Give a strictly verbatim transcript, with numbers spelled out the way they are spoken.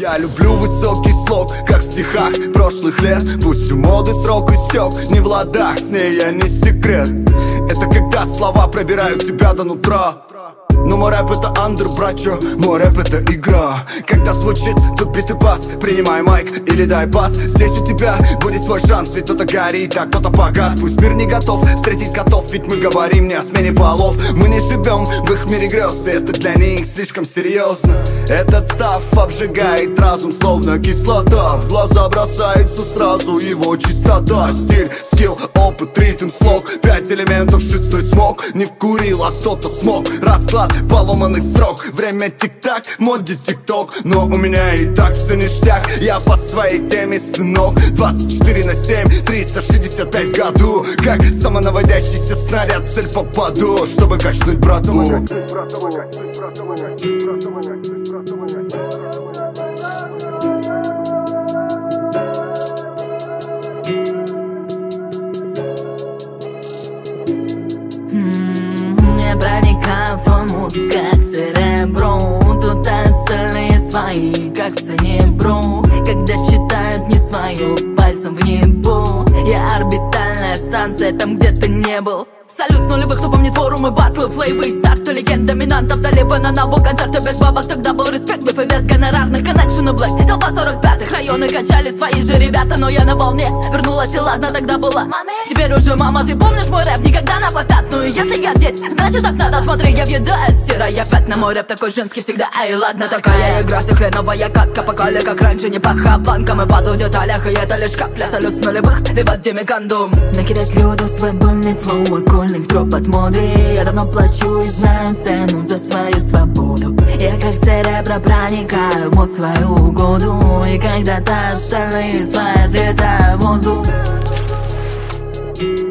Я люблю высокий слог, как в стихах прошлых лет. Пусть у моды срок истек, не в ладах, с ней я не секрет. Это когда слова пробирают тебя до нутра. Но мой рэп это андер, братчо, мой рэп это игра. Когда звучит тут бит и бас, принимай майк или дай бас. Здесь у тебя будет свой шанс, ведь кто-то горит, а кто-то погас. Пусть мир не готов встретить котов, ведь мы говорим не о смене полов. Мы не живем в их мире грез, и это для них слишком серьезно. Этот став обжигает разум, словно кислота. В глаза бросается сразу его чистота. Стиль, скилл, опыт, ритм, слог. Пять элементов, шестой смог. Не вкурил, а кто-то смог. Расклад поломанных строк. Время тик-так, моде тик-ток. Но у меня и так все ништяк. Я по своей теме, сынок. Двадцать четыре на семь, триста шестьдесят пять в году. Как самонаводящийся снаряд, в цель попаду, чтобы качнуть братву. Я проникаю в твой мозг, как церебро. Тут остальные свои, как в ценебру. Когда читают не свою, пальцем в небо. Я орбитальная станция, там где ты не был. Салют с нулевых, кто помнит форумы, батлы, флейвы, старты, легенд, доминантов, заливано на был концерты без бабок. Тогда был респект, биф и без гонорарных, коннекшены, блэк. Толпа сорок пятых, районы качали свои же ребята. Но я на волне, вернулась и ладно, тогда была. Теперь уже мама, ты помнишь мой рэп, никогда на попятную. Если я здесь, значит так надо, смотри, я въедаю, стирая пятна. Мой рэп такой женский всегда, ай, ладно, такая игра стеклянная, как капокали, как раньше, не паха банком и базу в деталях. И это лишь капля, салют с нулевых, виват демикандум. Накидать люду свой больный флоу, окольных троп от моды. Я давно плачу и знаю цену за свою свободу. Я как церебро проникаю в мозг свою угоду. И когда-то остальные свои цвета в воздух.